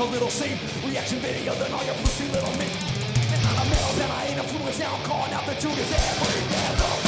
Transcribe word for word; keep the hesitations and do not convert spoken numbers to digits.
a little scene. Reaction video, then all your pussy little me. And I'm a metal, then I ain't influenced. Now I'm calling out the Judas every devil.